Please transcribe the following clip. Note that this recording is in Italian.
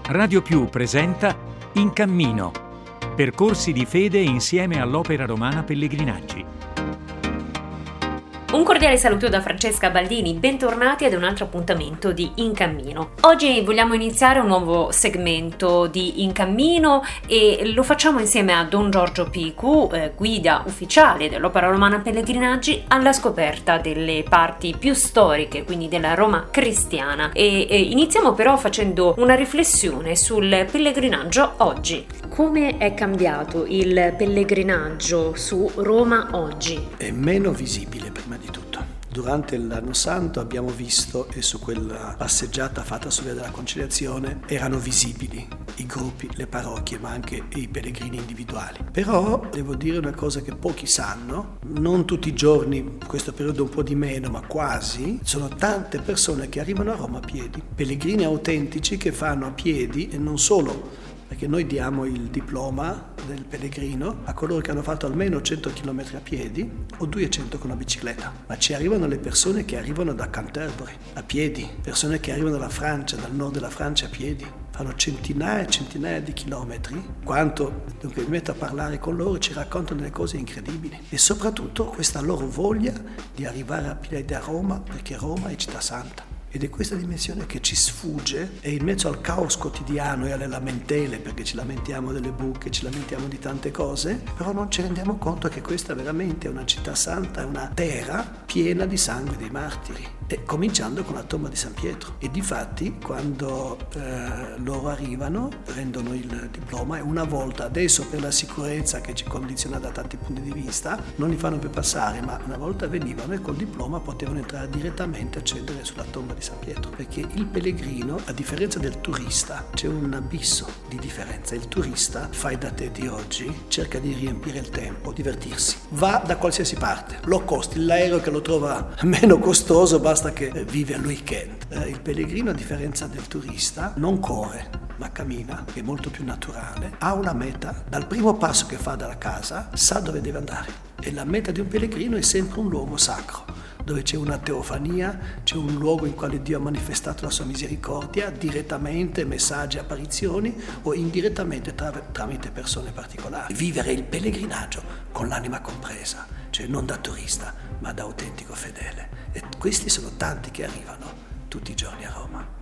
Radio Più presenta In Cammino, percorsi di fede insieme all'Opera Romana Pellegrinaggi. Un cordiale saluto da Francesca Baldini, bentornati ad un altro appuntamento di In Cammino. Oggi vogliamo iniziare un nuovo segmento di In Cammino e lo facciamo insieme a Don Giorgio Picu, guida ufficiale dell'Opera Romana Pellegrinaggi, alla scoperta delle parti più storiche, quindi della Roma cristiana. E iniziamo però facendo una riflessione sul pellegrinaggio oggi. Come è cambiato il pellegrinaggio su Roma oggi? È meno visibile prima di tutto. Durante l'anno santo abbiamo visto, e su quella passeggiata fatta sulla Via della Conciliazione, erano visibili i gruppi, le parrocchie, ma anche i pellegrini individuali. Però devo dire una cosa che pochi sanno: non tutti i giorni, in questo periodo un po' di meno, ma quasi, sono tante persone che arrivano a Roma a piedi, pellegrini autentici che fanno a piedi, e non solo, perché noi diamo il diploma del pellegrino a coloro che hanno fatto almeno 100 km a piedi o 200 con la bicicletta, ma ci arrivano le persone che arrivano da Canterbury a piedi, persone che arrivano dalla Francia, dal nord della Francia a piedi, fanno centinaia e centinaia di chilometri. Dunque mi metto a parlare con loro, ci raccontano delle cose incredibili, e soprattutto questa loro voglia di arrivare a piedi a Roma, perché Roma è città santa. Ed è questa dimensione che ci sfugge, e in mezzo al caos quotidiano e alle lamentele, perché ci lamentiamo delle buche, ci lamentiamo di tante cose, però non ci rendiamo conto che questa veramente è una città santa, è una terra piena di sangue dei martiri, e cominciando con la tomba di San Pietro. E difatti quando loro arrivano, prendono il diploma, e una volta, adesso per la sicurezza che ci condiziona da tanti punti di vista, non li fanno più passare, ma una volta venivano e col diploma potevano entrare direttamente a accedere sulla tomba di San Pietro, perché il pellegrino, a differenza del turista, c'è un abisso di differenza. Il turista, fai da te di oggi, cerca di riempire il tempo, divertirsi, va da qualsiasi parte, low cost, l'aereo che lo trova meno costoso, basta che vive al weekend. Il pellegrino, a differenza del turista, non corre ma cammina, è molto più naturale, ha una meta, dal primo passo che fa dalla casa sa dove deve andare, e la meta di un pellegrino è sempre un luogo sacro, dove c'è una teofania, c'è un luogo in quale Dio ha manifestato la sua misericordia, direttamente, messaggi, apparizioni, o indirettamente tramite persone particolari. Vivere il pellegrinaggio con l'anima compresa, cioè non da turista, ma da autentico fedele. E questi sono tanti che arrivano tutti i giorni a Roma.